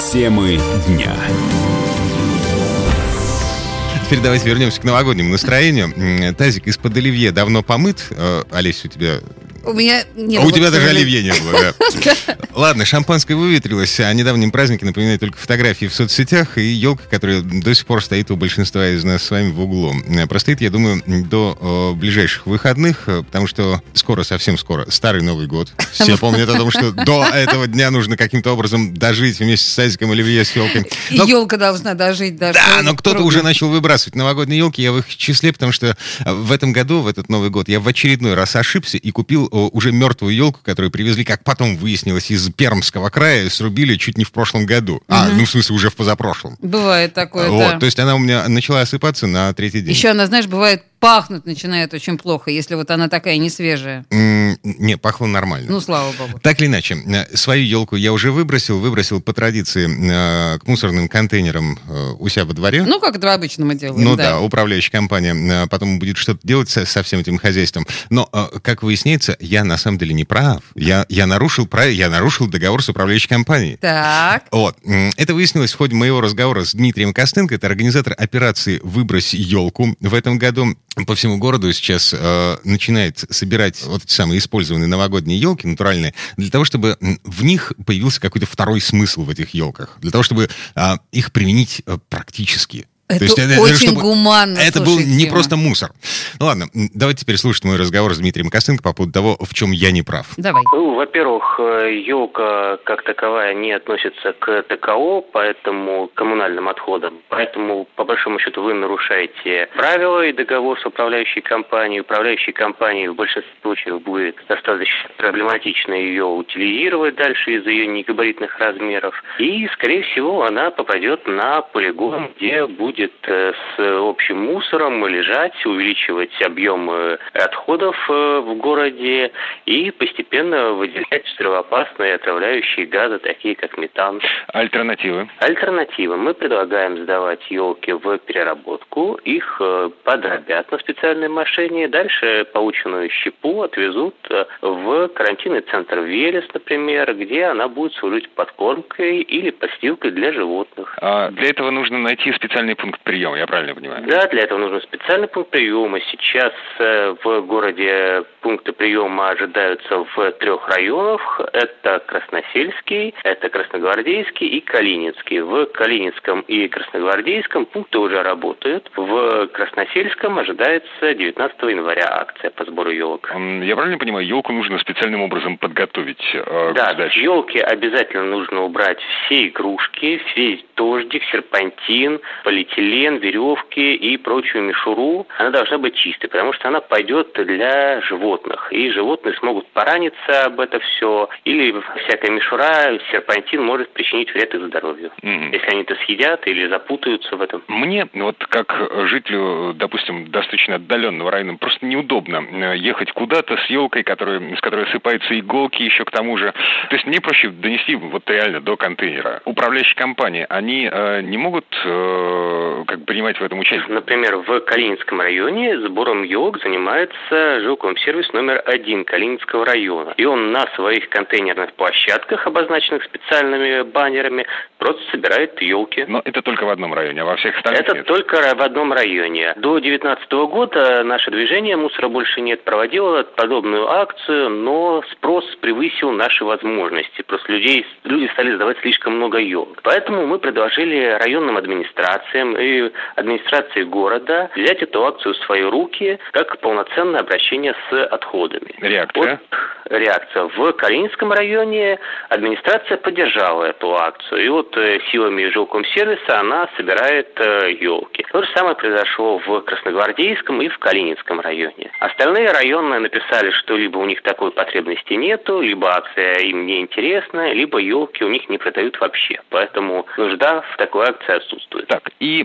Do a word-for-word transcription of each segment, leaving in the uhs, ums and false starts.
Темы дня. Теперь давайте вернемся к новогоднему настроению. Тазик из-под оливье давно помыт. Олесь, у тебя... У меня не а было. У тебя даже оливье не было, да. Ладно, шампанское выветрилось, о недавнем празднике напоминают только фотографии в соцсетях и елка, которая до сих пор стоит у большинства из нас с вами в углу. Простоит, я думаю, до о, ближайших выходных, потому что скоро, совсем скоро, Старый Новый год. Все помнят о том, что до этого дня нужно каким-то образом дожить вместе с Тазиком оливье с елкой. Но... Елка должна дожить даже. Да, но кто-то уже начал выбрасывать новогодние елки, я в их числе, потому что в этом году, в этот Новый год, я в очередной раз ошибся и купил уже мертвую елку, которую привезли, как потом выяснилось, из Пермского края, срубили чуть не в прошлом году. Угу. А, ну, в смысле, уже в позапрошлом. Бывает такое, вот, да. То есть она у меня начала осыпаться на третий день. Еще она, знаешь, бывает пахнуть начинает очень плохо, если вот она такая не свежая. Mm, не, пахло нормально. Ну, слава богу. Так или иначе, свою елку я уже выбросил, выбросил по традиции к мусорным контейнерам у себя во дворе. Ну, как это обычно мы делаем. Ну да, да, управляющая компания потом будет что-то делать со, со всем этим хозяйством. Но, как выясняется, я на самом деле не прав. Я, я, нарушил, я нарушил договор с управляющей компанией. Так. Вот. Это выяснилось в ходе моего разговора с Дмитрием Костенко. Это организатор операции «Выбрось елку» в этом году. По всему городу сейчас э, начинает собирать вот эти самые использованные новогодние елки натуральные, для того, чтобы в них появился какой-то второй смысл в этих елках, для того, чтобы э, их применить э, практически. Это, То есть, это очень чтобы... гуманно. Это слушайте. был не просто мусор. Ну ладно, давайте теперь слушать мой разговор с Дмитрием Костенко по поводу того, в чем я не прав. Давай. Ну, во-первых, елка как таковая не относится к ТКО, поэтому к коммунальным отходам. Поэтому, по большому счету, вы нарушаете правила и договор с управляющей компанией. Управляющей компании в большинстве случаев будет достаточно проблематично ее утилизировать дальше из-за ее негабаритных размеров. И, скорее всего, она попадет на полигон, где будет с общим мусором лежать, увеличивать объем отходов в городе и постепенно выделять взрывоопасные отравляющие газы, такие как метан. Альтернативы? Альтернативы. Мы предлагаем сдавать елки в переработку, их подробят на специальной машине, дальше полученную щепу отвезут в карантинный центр Велес, например, где она будет служить подкормкой или подстилкой для животных. А для этого нужно найти специальный пункт приема, я правильно понимаю? Да, для этого нужен специальный пункт приема. Сейчас э, в городе пункты приема ожидаются в трех районах. Это Красносельский, это Красногвардейский и Калининский. В Калининском и Красногвардейском пункты уже работают. В Красносельском ожидается девятнадцатого января акция по сбору елок. Я правильно понимаю, елку нужно специальным образом подготовить э, да, к сдаче? Да, елки обязательно нужно убрать все игрушки, весь дождик, серпантин, полиэтилен, веревки и прочую мишуру. Она должна быть чистой, потому что она пойдет для животных. И животные смогут пораниться об это все. Или всякая мишура, серпантин может причинить вред их здоровью. Mm-hmm. Если они это съедят или запутаются в этом. Мне, вот как жителю, допустим, достаточно отдаленного района, просто неудобно ехать куда-то с елкой, которая, с которой осыпаются иголки еще к тому же. То есть мне проще донести вот реально до контейнера. Управляющие компании, они э, не могут э, как принимать в этом участие? Например, в Калининском районе сбором елок занимается жилкомсервис номер один Калининского района. И он на своих контейнерных площадках, обозначенных специальными баннерами, просто собирает елки. Но это только в одном районе, а во всех остальных Это нет? только в одном районе. До две тысячи девятнадцатого года наше движение «Мусора больше нет» проводило подобную акцию, но спрос превысил наши возможности. Просто людей, люди стали сдавать слишком много елок. Поэтому мы предложили районным администрациям и администрации города взять эту акцию в свои руки как полноценное обращение с отходами. Реакция? Вот реакция. В Калининском районе администрация поддержала эту акцию. И вот э, силами жилкомсервиса она собирает э, елки. То же самое произошло в Красногвардейском и в Калининском районе. Остальные районы написали, что либо у них такой потребности нету, либо акция им не интересна, либо елки у них не продают вообще. Поэтому нужда в такой акции отсутствует. Так, и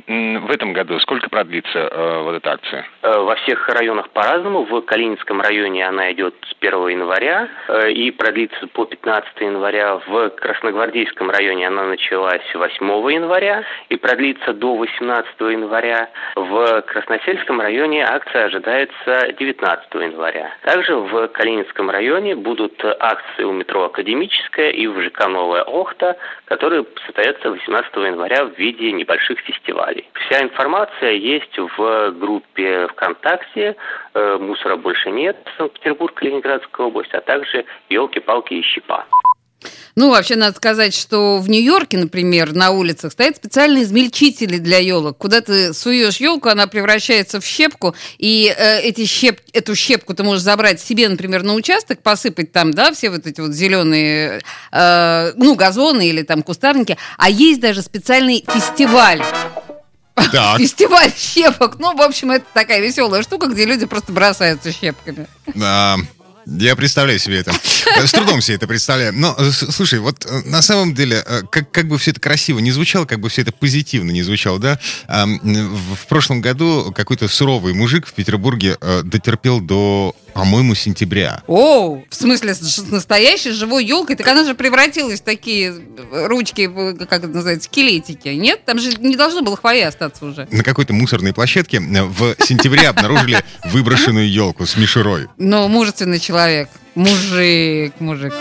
в этом году сколько продлится э, вот эта акция? Во всех районах по-разному. В Калининском районе она идет с первого января э, и продлится по пятнадцатого января. В Красногвардейском районе она началась восьмого января и продлится до восемнадцатого января. В Красносельском районе акция ожидается девятнадцатого января. Также в Калининском районе будут акции у метро Академическая и в ЖК Новая Охта, которые состоятся восемнадцатого января в виде небольших фестивалей. Вся информация есть в группе ВКонтакте «Мусора больше нет», Санкт-Петербург, Ленинградская область, а также «Елки-палки и щепа». Ну, вообще, надо сказать, что в Нью-Йорке, например, на улицах стоят специальные измельчители для елок. Куда ты суешь елку, она превращается в щепку, и э, эти щеп... эту щепку ты можешь забрать себе, например, на участок, посыпать там, да, все вот эти вот зеленые, э, ну, газоны или там кустарники. А есть даже специальный фестиваль. Так. Фестиваль щепок. Ну, в общем, это такая веселая штука, где люди просто бросаются щепками. Да. Я представляю себе это. С трудом себе это представляю. Но, слушай, вот на самом деле, как, как бы все это красиво не звучало, как бы все это позитивно не звучало, да? В прошлом году какой-то суровый мужик в Петербурге дотерпел до, по-моему, сентября. О, в смысле, с настоящей живой елкой? Так она же превратилась в такие ручки, как это называется, скелетики. Нет? Там же не должно было хвоя остаться уже. На какой-то мусорной площадке в сентябре обнаружили выброшенную елку с мишурой. Ну, мужественный человек. Человек. Мужик, мужик.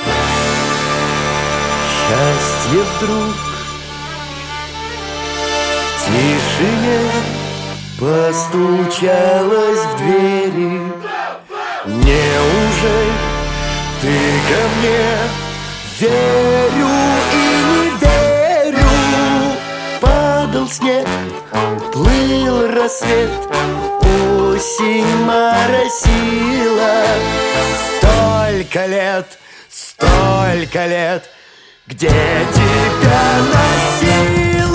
Счастье вдруг в тишине постучалось в двери. Неужели ты ко мне? Верю и не верю. Падал снег, плыл рассвет, осень моросила. Столько лет, столько лет, где тебя носила?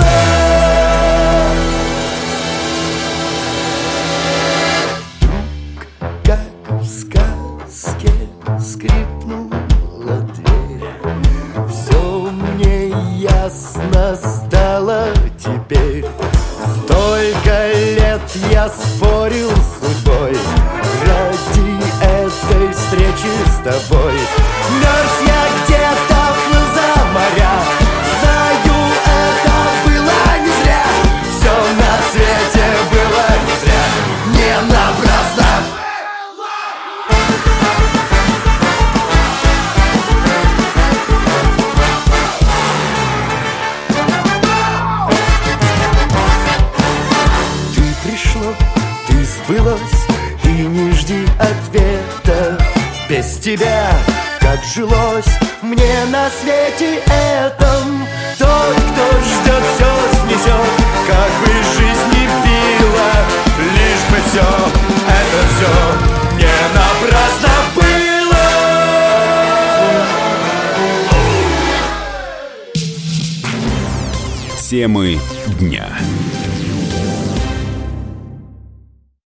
Вдруг, как в сказке, скрипнула дверь. Все мне ясно стало теперь. Столько лет я спорил с судьбой ради этой встречи с тобой. Мерз я где-то, плыл за моря. Знаю, это было не зря. Все на свете было не зря. Не напрасно. Ты пришло, ты сбылось, и не жди ответа. Без тебя, как жилось мне на свете этом. Тот, кто ждет, все снесет, как бы жизнь не била. Лишь бы все, это все не напрасно было. Темы дня.